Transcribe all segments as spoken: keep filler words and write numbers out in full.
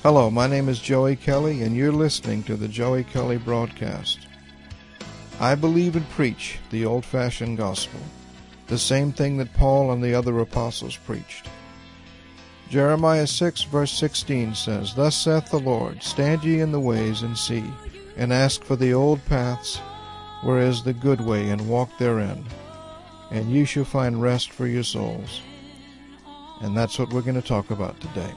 Hello, my name is Joey Kelly, and you're listening to the Joey Kelly Broadcast. I believe and preach the old-fashioned gospel, the same thing that Paul and the other apostles preached. Jeremiah six, verse sixteen says, Thus saith the Lord, Stand ye in the ways, and see, and ask for the old paths, where is the good way, and walk therein, and ye shall find rest for your souls. And that's what we're going to talk about today.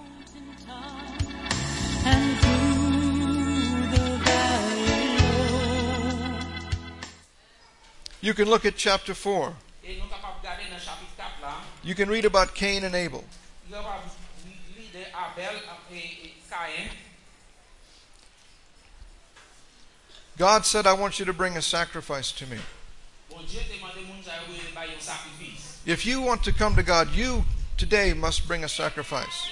You can look at chapter four. You can read about Cain and Abel. God said, I want you to bring a sacrifice to me. If you want to come to God, you today must bring a sacrifice.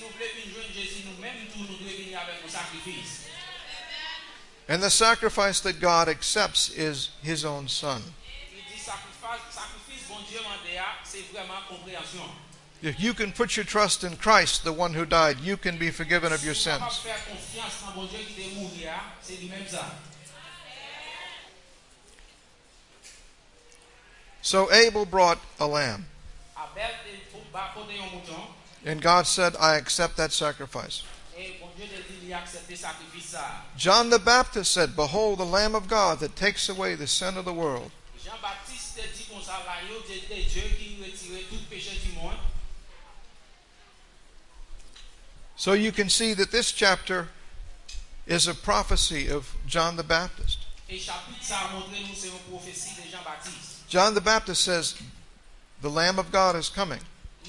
And the sacrifice that God accepts is His own Son. If you can put your trust in Christ, the one who died, you can be forgiven of your sins. So Abel brought a lamb. And God said, I accept that sacrifice. John the Baptist said, Behold the Lamb of God that takes away the sin of the world. So you can see that this chapter is a prophecy of John the Baptist. John the Baptist says, the Lamb of God is coming.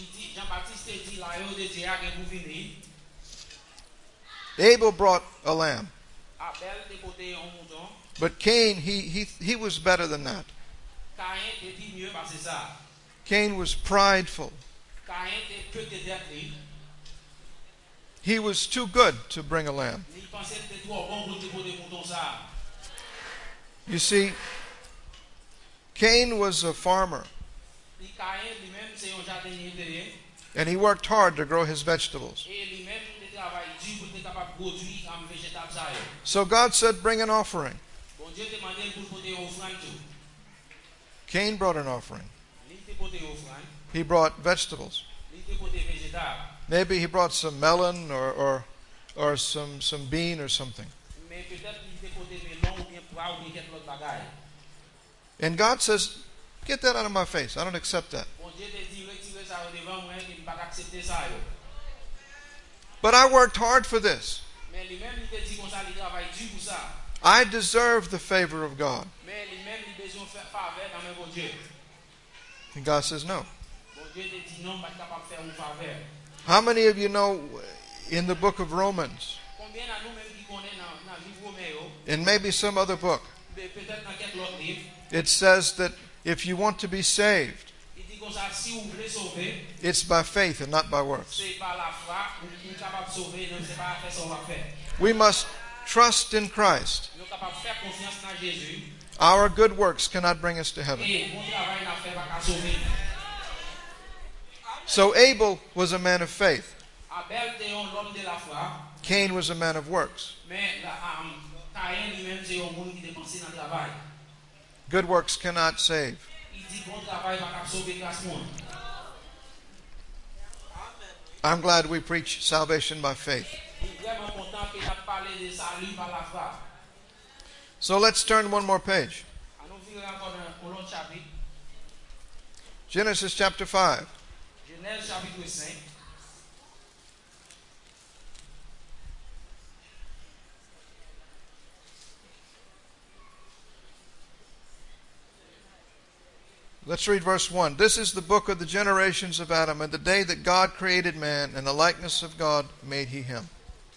Abel brought a lamb. But Cain, he, he, he was better than that. Cain was prideful. He was too good to bring a lamb. You see, Cain was a farmer. And he worked hard to grow his vegetables. So God said, bring an offering. Cain brought an offering. He brought vegetables. Maybe he brought some melon or or, or some, some bean or something. And God says, get that out of my face. I don't accept that. But I worked hard for this. I deserve the favor of God. And God says no. How many of you know in the book of Romans, and maybe some other book, it says that if you want to be saved, it's by faith and not by works. We must trust in Christ. Our good works cannot bring us to heaven. So Abel was a man of faith. Cain was a man of works. Good works cannot save. I'm glad we preach salvation by faith. So let's turn one more page. Genesis chapter five. Let's read verse one. This is the book of the generations of Adam, and the day that God created man, and the likeness of God made he him.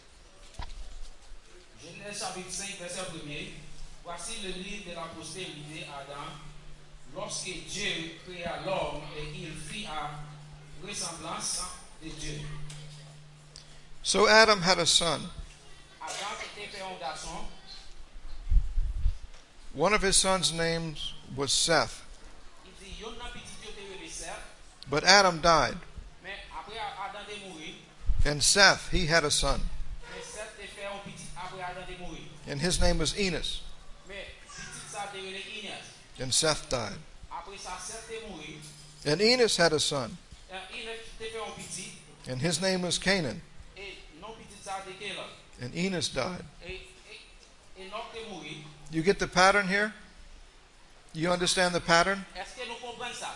Genèse chapitre cinq, verset premier. Voici le livre de la postérité Adam, lorsque Dieu créa l'homme et qu'il fit à ressemblance de Dieu. So Adam had a son. Adam était fait un garçon. One of his sons' names was Seth. But Adam died. And Seth, he had a son. And his name was Enos. Mais petit ça te relé Enos. And Seth died. Après ça Seth te mouri. And Enos had a son. Et Enos te fait un petit. And his name was Canaan. Et non petit ça te Caleb. And Enos died. Et Enoch te mouri. You get the pattern here? You understand the pattern? Est-ce que nous comprenons ça?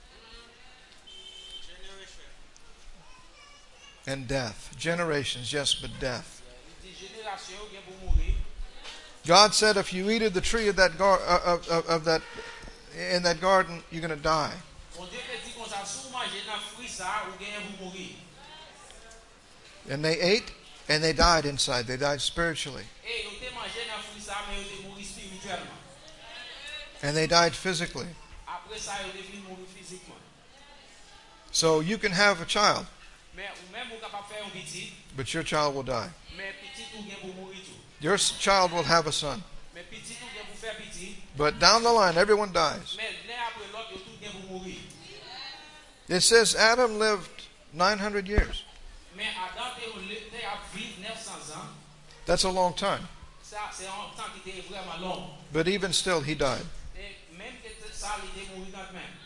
And death. Generations, yes, but death. Il dit génération vient pour mourir. God said if you eat of the tree of that gar- of, of, of that in that garden, you're going to die. Bon Dieu te dit comme ça, si vous mangez dans fruit ça, vous gagnez pour mourir. And they ate and they died inside. They died spiritually. Et vous te mangez dans fruit ça, mais vous te mourir spirituellement. And they died physically. Après ça, vous devez mourir physiquement. So you can have a child, Mais ou même vous capable faire un petit, but your child will die. mais petit tout gagne pour mourir tout. Your s- child will have a son. Mais petit tout gagne pour faire petit, But down the line, everyone dies. mais l'un après l'autre, vous tout gagne pour mourir. It says Adam lived nine hundred years. Mais Adam te te a vivre neuf cents ans. That's a long time. Ça c'est un temps qui était vraiment long. But even still, he died. Et même que ça il était mourir quand même.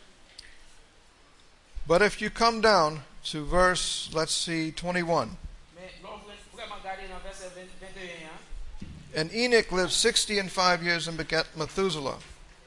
But if you come down to verse, let's see, twenty-one. Mais l'on vraiment regarder dans verset vingt et un. And Enoch lived sixty and five years and begat Methuselah.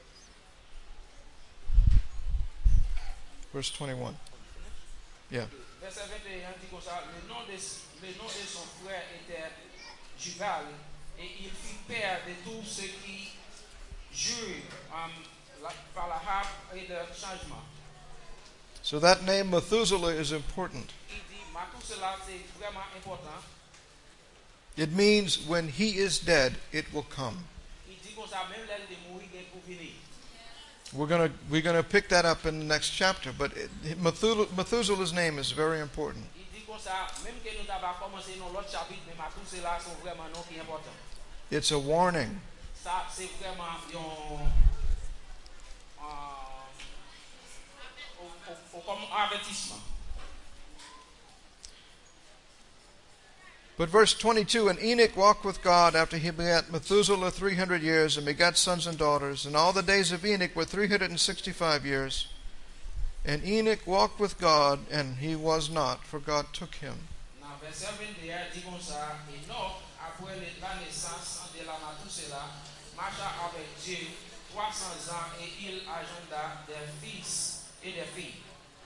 Verse twenty-one. Yeah. Verset vingt et un dit comme ça, le nom de, le nom de son frère était Jubal, et il fut père de tous ceux qui jurent um, la, par la harpe et le changement. So that name Methuselah is important. Il dit, Mathusela, c'est vraiment important. It means when he is dead, it will come. Il dit comme ça, même l'aile de mourir, il pour venir. We're going to we're going to pick that up in the next chapter, but it, Methuselah, Methuselah's name is very important. Il dit comme ça, même que nous avons commencé dans l'autre chapitre, mais Mathusela sont vraiment non qui est important. It's a warning. Ça, c'est vraiment un, un, un, comme avertissement. But verse twenty-two, and Enoch walked with God after he begat Methuselah three hundred years and begat sons and daughters. And all the days of Enoch were three hundred and sixty-five years. And Enoch walked with God, and he was not, for God took him. Dans verset vingt et un, dit comme ça, Enoch, après la naissance de la Mathusela, marcha avec Dieu trois cents ans et il agenda des fils et des filles.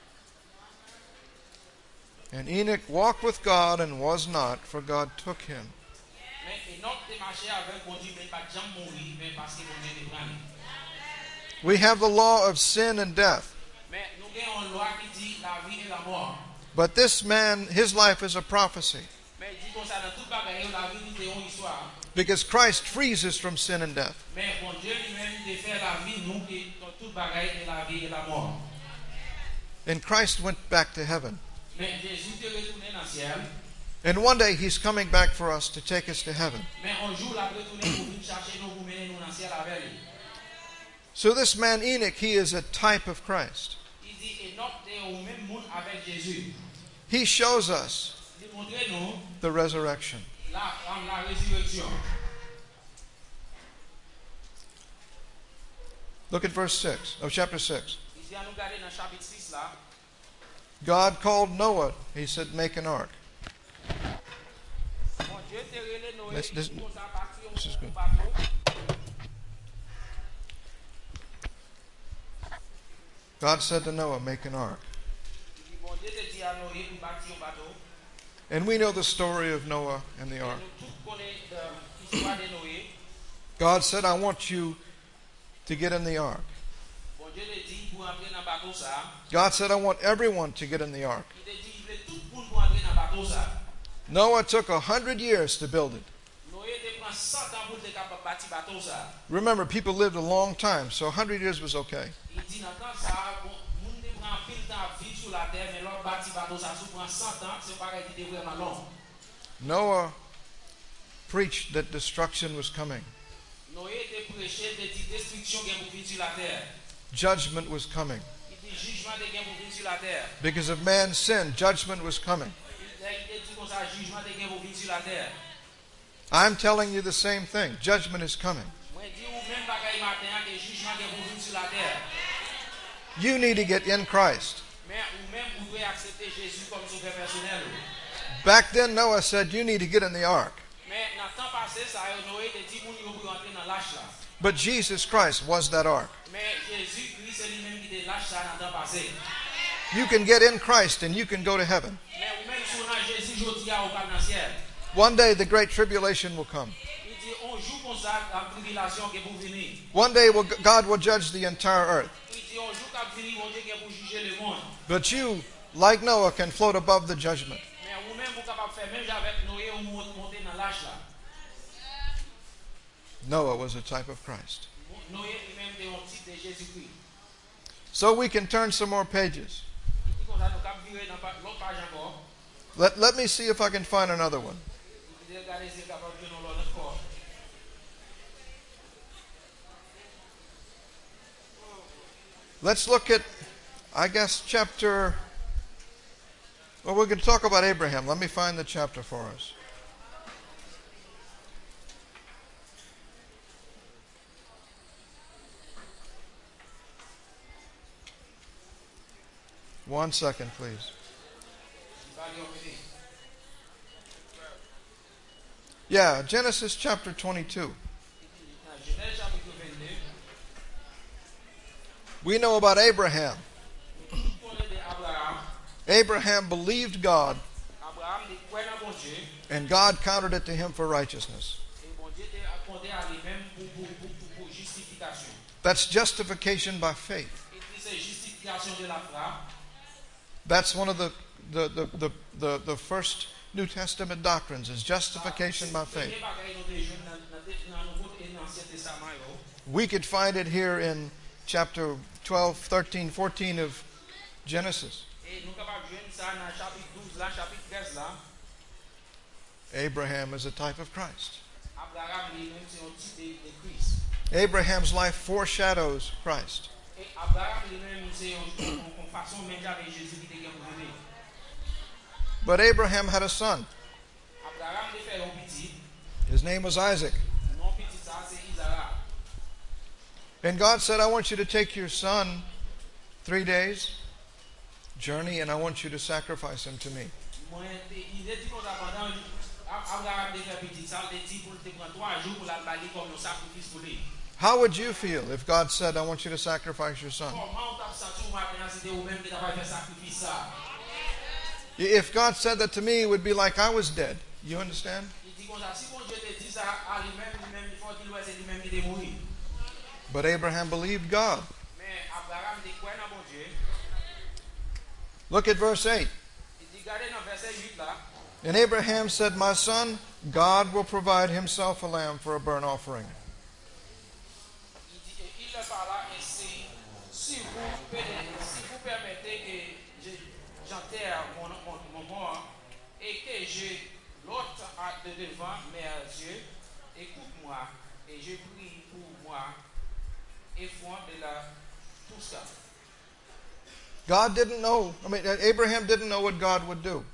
And Enoch walked with God and was not, for God took him. Mais Enoch te marchait avec bon Dieu, mais pas jamais mourir, mais parce que bon Dieu te prend. We have the law of sin and death. Mais nous avons une loi qui dit la vie et la mort. But this man, his life is a prophecy. Mais il dit comme ça, dans toute bagaille, la vie c'est une histoire. Because Christ frees us from sin and death. Mais bon Dieu lui-même te fait la vie, nous, et dans toute bagaille, et la vie et la mort. And Christ went back to heaven. Mais Jésus te retourné dans le ciel. And one day he's coming back for us to take us to heaven. Mais un jour, la retourné pour venir chercher nous, pour mener nous dans le ciel avec lui. So this man Enoch, he is a type of Christ. Il dit, Enoch est au même monde avec Jésus. He shows us Il montre nous the resurrection. la, la résurrection. Look at verse six of chapter six. Il dit à nous regarder dans le chapitre six là. God called Noah. He said, make an ark. Bon Dieu te relé Noé, This- this- il dit comme ça, partir this is au good. bateau. God said to Noah, make an ark. Il dit, bon Dieu te dit à Noé pour bâtir un bateau. And we know the story of Noah and the Et ark. nous tous connaissons l'histoire de Noé. God said, I want you to get in the ark. Bon Dieu te dit pour entrer dans le bateau ça. God said, I want everyone to get in the ark. Il te dit, il veut tout le monde pour entrer dans le bateau ça. Noah took a hundred years to build it. Noé te prend cent ans pour te capable bâtir bateau ça. Remember, people lived a long time, so a hundred years was okay. Il dit dans temps ça, bon, monde te prend pile temps à vivre sur la terre, mais l'autre bâtir bateau ça, ça prend cent ans, c'est pareil qui était vraiment long. Noah preached that destruction was coming. Noé te prêché, te dit destruction qui est pour venir sur la terre. Judgment was coming. Il dit jugement qui est pour venir sur la terre. Because of man's sin, judgment was coming. Il te dit comme ça, jugement qui est pour venir sur la terre. I'm telling you the same thing. Judgment is coming. Mwen di ou men bagay maten an ke jujman gen pou vin sur la terre. You need to get in Christ. Men ou men ou dwe aksepte Jésus kom sauveur personnel. Back then, Noah said, you need to get in the ark. Men nan tan pase sa yo Noé te di moun yo pou rentre nan lâche la. But Jesus Christ was that ark. Men Jésus Christ se li men ki te lâche sa nan tan pase. You can get in Christ and you can go to heaven. Men ou men sou nan Jésus jodi a ou kal nan ciel. One day the great tribulation will come. Il dit on jour kon sa la tribulation ke pou vini. One day will, God will judge the entire earth. Il dit on jour k'ap vini bon Dieu ke pou juger le monde. But you, like Noah, can float above the judgment. Men ou men pou kapab fè même avec Noé ou monter nan lâche la. Noah was a type of Christ. Noé li men te on type de Jésus-Christ. So we can turn some more pages. Il dit kon sa nou k'ap vire nan l'autre page encore. Let, let me see if I can find another one. Il dit regarder si capable de nous l'autre encore. Let's look at, I guess, chapter... Well, we're going to talk about Abraham. Let me find the chapter for us. One second, please. Yeah, Genesis chapter twenty-two. We know about Abraham. Abraham believed God, and God counted it to him for righteousness. That's justification by faith. That's one of the the, the, the, the, the first New Testament doctrines, is justification by faith. We could find it here in chapter twelve, thirteen, fourteen of Genesis. Abraham is a type of Christ. Abraham's life foreshadows Christ. But Abraham had a son. His name was Isaac. And God said, I want you to take your son three days journey, and I want you to sacrifice him to me. How would you feel if God said, I want you to sacrifice your son? If God said that to me, it would be like I was dead. You understand? But Abraham believed God. Look at verse eight. And Abraham said, my son, God will provide himself a lamb for a burnt offering. God didn't know. I mean, Abraham didn't know what God would do.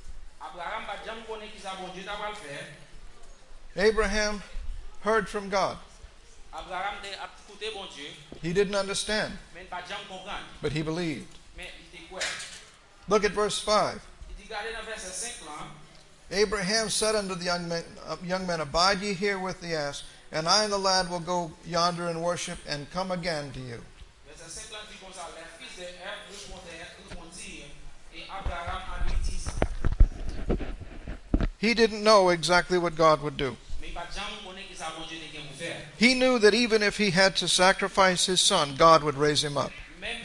Abraham heard from God. He didn't understand, but he believed. Look at verse five. Abraham said unto the young men, uh, young men, abide ye here with the ass, and I and the lad will go yonder and worship and come again to you. He didn't know exactly what God would do. He knew that even if he had to sacrifice his son, God would raise him up.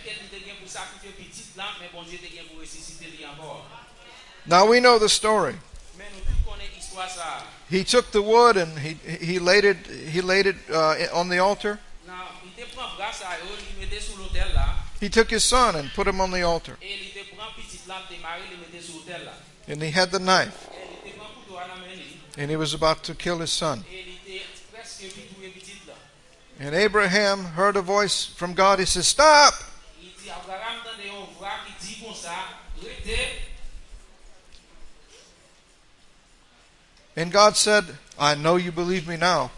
Now we know the story. He took the wood and he he laid it he laid it uh, on the altar. He took his son and put him on the altar. And he had the knife. And he was about to kill his son. And Abraham heard a voice from God. He says, stop! And God said, I know you believe me now.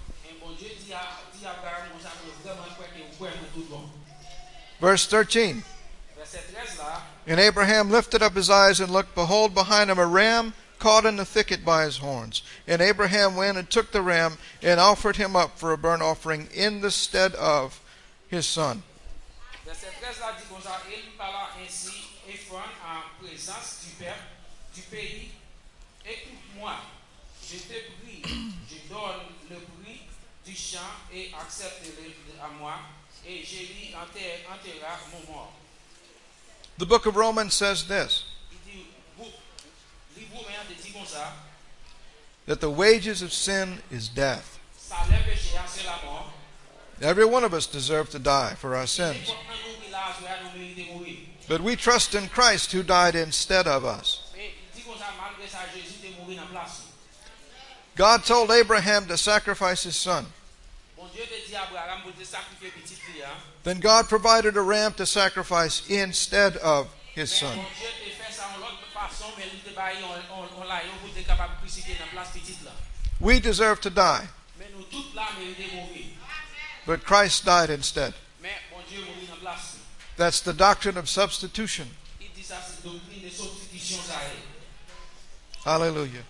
Verse thirteen. And Abraham lifted up his eyes and looked, behold, behind him a ram caught in the thicket by his horns. And Abraham went and took the ram and offered him up for a burnt offering in the stead of his son. Verset treize là dit comme ça, et il parla ainsi, Ephron en présence du peuple du pays. Écoute-moi, je te prie, je donne le prix du champ et accepte-le à moi, et je lui enterra mon mort. The book of Romans says this, that the wages of sin is death. Every one of us deserves to die for our sins. But we trust in Christ who died instead of us. God told Abraham to sacrifice his son. Then God provided a ram to sacrifice instead of his son. We deserve to die, but Christ died instead. That's the doctrine of substitution. Hallelujah.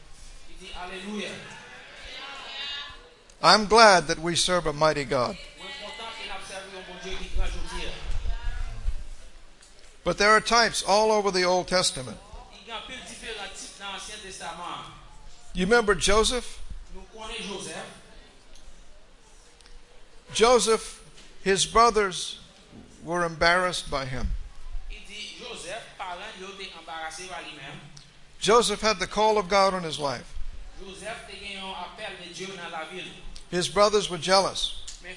I'm glad that we serve a mighty God. But there are types all over the Old Testament. You remember Joseph? Joseph, his brothers were embarrassed by him. Joseph had the call of God on his life. His brothers were jealous.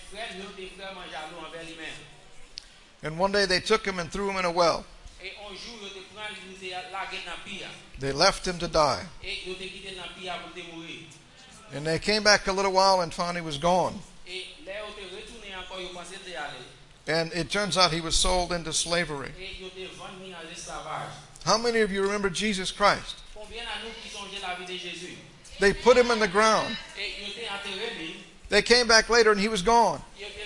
And one day they took him and threw him in a well. They left him to die. And they came back a little while and found he was gone. And it turns out he was sold into slavery. How many of you remember Jesus Christ? They put him in the ground. They came back later and he was gone.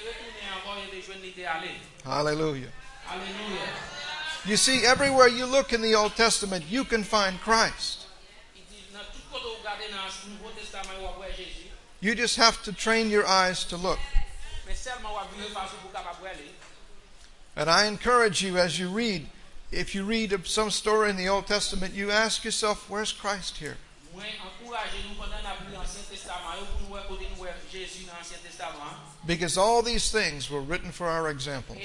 Hallelujah. Hallelujah. You see, everywhere you look in the Old Testament, you can find Christ. You just have to train your eyes to look. And I encourage you, as you read, if you read some story in the Old Testament, you ask yourself, where's Christ here? Because all these things were written for our examples.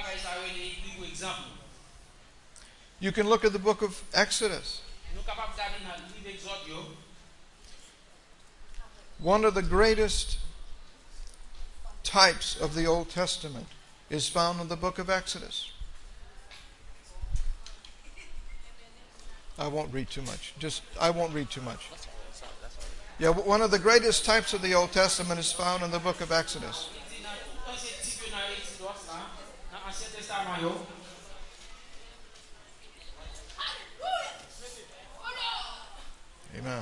You can look at the book of Exodus. One of the greatest types of the Old Testament is found in the book of Exodus. I won't read too much. Just, I won't read too much. Yeah, one of the greatest types of the Old Testament is found in the book of Exodus. Amen.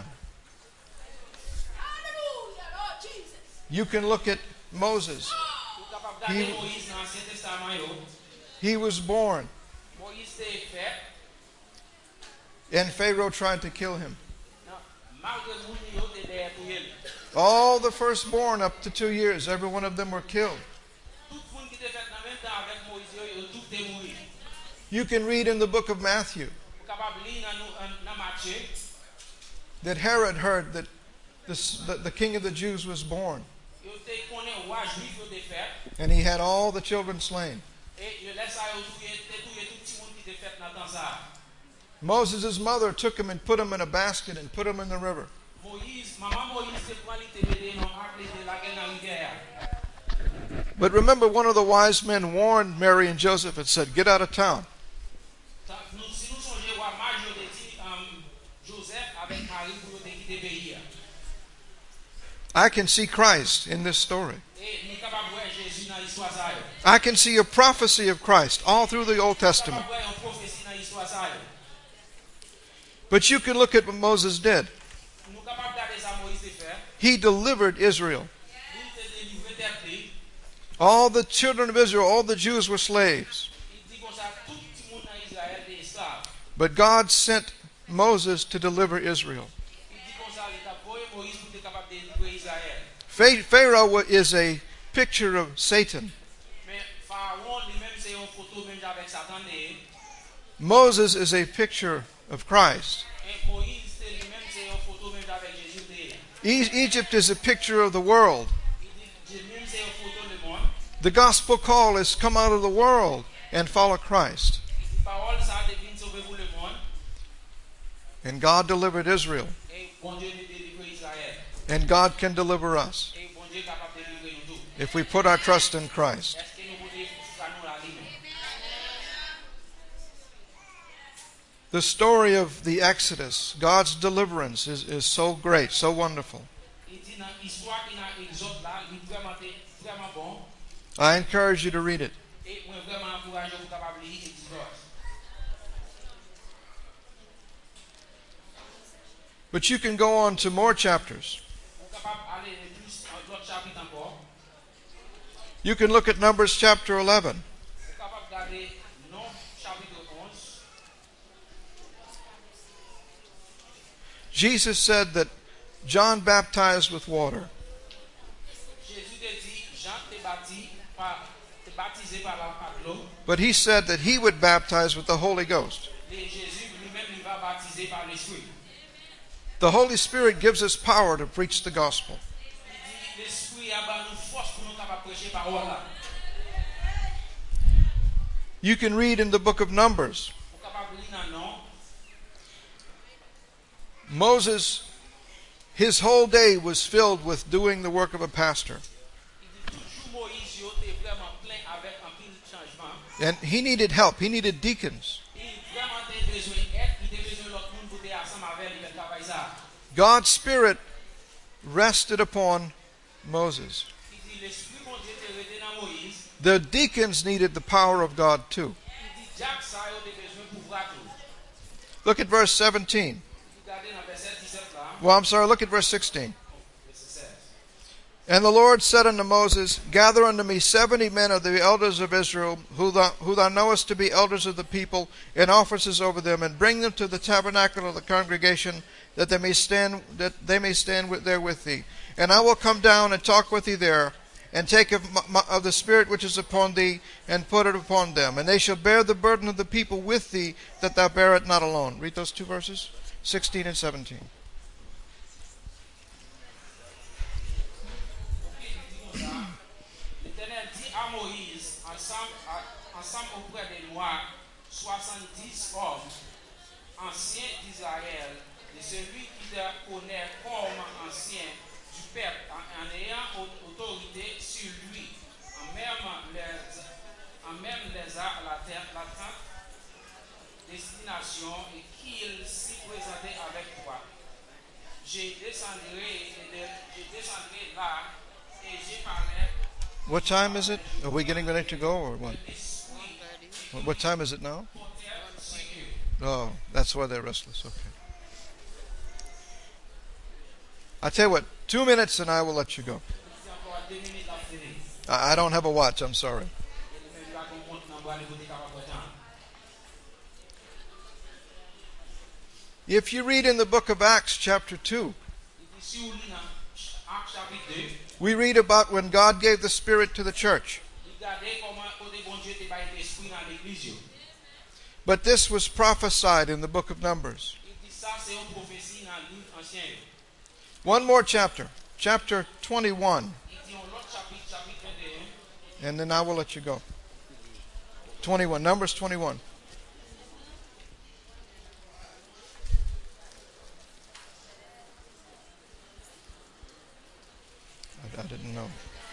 You can look at Moses. He, he was born, and Pharaoh tried to kill him. All the firstborn up to two years, every one of them were killed. You can read in the book of Matthew that Herod heard that this, the, the king of the Jews was born. And he had all the children slain. Moses' mother took him and put him in a basket and put him in the river. But remember, one of the wise men warned Mary and Joseph and said, get out of town. I can see Christ in this story. I can see a prophecy of Christ all through the Old Testament. But you can look at what Moses did. He delivered Israel. il te délivre tête li. All the children of Israel, all the Jews were slaves. Il dit comme ça, tout le monde en Israël est esclave. But God sent Moses to deliver Israel. Il dit comme ça, il t'a envoyé Moïse pour être capable de délivrer Israël. Pha- Pharaoh wa- is a picture of Satan. Mais Pharaon lui-même c'est une photo même avec Satan. Et Moses is a picture of Christ. Moïse c'est lui-même c'est une photo même avec Jésus. E- Egypt is a picture of the world. Il dit lui-même c'est une photo du monde. The gospel call is come out of the world and follow Christ. Il dit parole ça devine sauver pour le monde. And God delivered Israel. Et bon Dieu nous délivre Israël. And God can deliver us Et bon Dieu est capable de délivrer nous tous. if we put our trust in Christ. Est-ce que nous pouvons faire nous la ligne? The story of the Exodus, God's deliverance, is, is so great, so wonderful. Il dit dans l'histoire qui est dans Exode là, il est vraiment, vraiment bon. I encourage you to read it. Et moi vraiment encouragé pour capable lire Exode. But you can go on to more chapters. On est capable d'aller plus dans d'autres chapitres encore. You can look at Numbers chapter eleven. On est capable d'aller non chapitre onze. Jesus said that John baptized with water, Jésus te dit, Jean te baptisé par, te baptisé par la par l'eau. but he said that he would baptize with the Holy Ghost. Et Jésus lui-même il va baptiser par l'Esprit. The Holy Spirit gives us power to preach the gospel. Il dit, l'Esprit a ba nous force pour nous capables prêcher parole là. You can read in the book of Numbers. On est capable lire dans non. Moses, his whole day was filled with doing the work of a pastor. Il dit toujours Moïse yo te vraiment plein avec un pile changement. And he needed help. He needed deacons. Il vraiment te besoin d'aide, il te besoin l'autre monde pour te ensemble avec lui faire travail ça. God's Spirit rested upon Moses. Il dit l'Esprit mon Dieu te rete dans Moïse. The deacons needed the power of God too. Il dit Jacques ça yo te besoin pour voir tout. Look at verse seventeen. Regardez dans verset dix-sept là. Well, I'm sorry, look at verse sixteen. Verset seize. And the Lord said unto Moses, Gather unto me seventy men of the elders of Israel, who thou, who thou knowest to be elders of the people, and officers over them, and bring them to the tabernacle of the congregation, that they may stand that they may stand with, there with thee. And I will come down and talk with thee there, and take of, my, of the Spirit which is upon thee, and put it upon them. And they shall bear the burden of the people with thee, that thou bear it not alone. Read those two verses, sixteen and seventeen. L'Éternel dit à Moïse, ensemble, à- ensemble auprès des Noirs, soixante-dix hommes, anciens d'Israël, de celui qui te connaît comme ancien du peuple, en, en ayant au- autorité sur lui, en même les, en même les a la terre, la trente destination, et qu'il s'y présentait avec toi. Je descendrai, et de- je descendrai là, et je parlerai. What time is it? Are we getting ready to go, or what? L'esprit What- What time is it now? portait sur eux. Oh, that's why they're restless. Okay. I tell you what, two minutes and I will let you go. C'est encore deux minutes à finir. I I don't have a watch, I'm sorry. Et le même là qu'on compte dans le bois, le côté capable de temps. If you read in the book of Acts, chapter two, Il dit, si vous lisez dans Actes chapitre deux, we read about when God gave the Spirit to the church. regardez comment côté bon Dieu te baille l'esprit dans l'église. But this was prophesied in the book of Numbers. Il dit ça, c'est une prophétie dans le livre ancien. One more chapter, chapter twenty-one, Il dit un autre chapitre, chapitre vingt et un. and then I will let you go. twenty-one, Numbers twenty-one. I, I didn't know.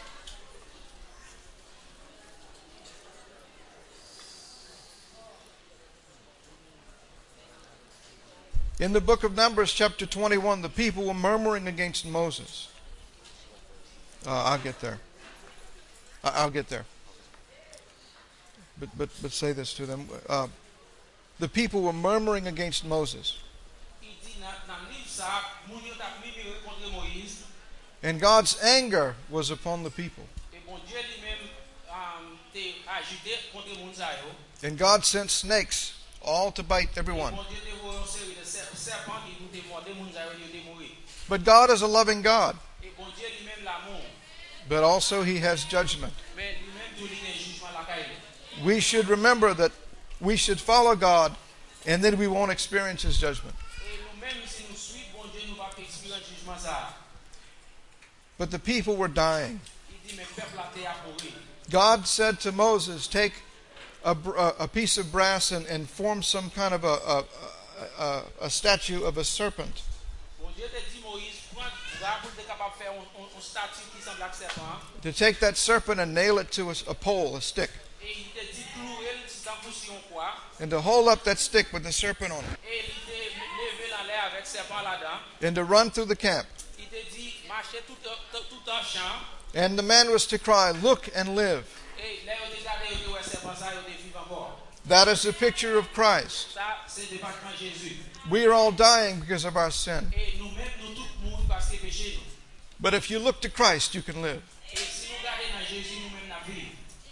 In the book of Numbers, chapter twenty-one, the people were murmuring against Moses. Uh, I'll get there. I- I'll get there. But, but, but say this to them. Uh, the people were murmuring against Moses. Il dit dans dans le livre ça, moun yo t'a murmuré contre Moïse. And God's anger was upon the people. Et bon Dieu lui-même um, t'est agité contre moun sa yo. And God sent snakes, all to bite everyone. Et bon Dieu t'est voyé une série de ser- serpents qui t'ont mordé moun sa yo, yo t'est mourir. But God is a loving God, Et bon Dieu lui-même l'amour. but also He has judgment. Mais lui-même tout lui a un jugement la caille. We should remember that we should follow God, and then we won't experience His judgment. Et nous-mêmes, si nous suivons bon Dieu, nous va expérimenter le jugement ça. But the people were dying. Il dit, mais peuple a été à mourir. God said to Moses, take a, br- a a piece of brass and, and form some kind of a, a, a, a statue of a serpent. Bon Dieu t'a dit, Moïse, prends drap pour être capable de faire un statue qui semble à serpent. To take that serpent and nail it to a, a pole, a stick, Et il t'a dit, clouer le titan sur un quoi. and to hold up that stick with the serpent on it, Et il t'a levé dans l'air avec serpent là-dedans. and to run through the camp. Il t'a dit, marchez tout, tout en champ. And the man was to cry, look and live. Et là, il t'a dit, il t'a serpent ça, il t'a vivre encore. That is a picture of Christ. Ça, c'est le département de Jésus. We are all dying because of our sin. Et nous-mêmes, nous tous mourons parce que péché nous. But if you look to Christ, you can live. Et si nous regardons dans Jésus, nous-mêmes, la vie.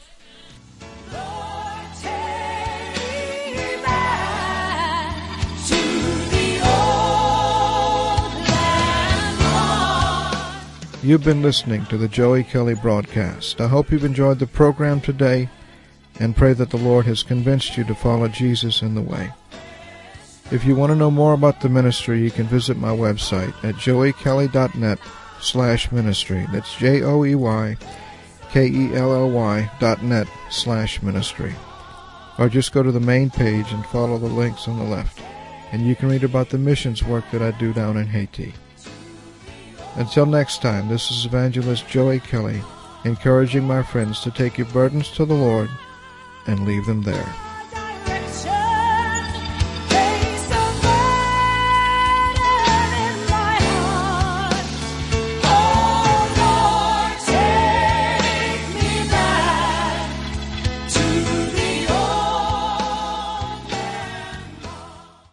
Lord, take me back to the old land. You've been listening to the Joey Kelly broadcast. I hope you've enjoyed the program today and pray that the Lord has convinced you to follow Jesus in the way. If you want to know more about the ministry, you can visit my website at joey kelly dot net slash ministry. That's J O E Y K E L L Y dot net slash ministry. Or just go to the main page and follow the links on the left, and you can read about the missions work that I do down in Haiti. Until next time, this is Evangelist Joey Kelly, encouraging my friends to take your burdens to the Lord and leave them there.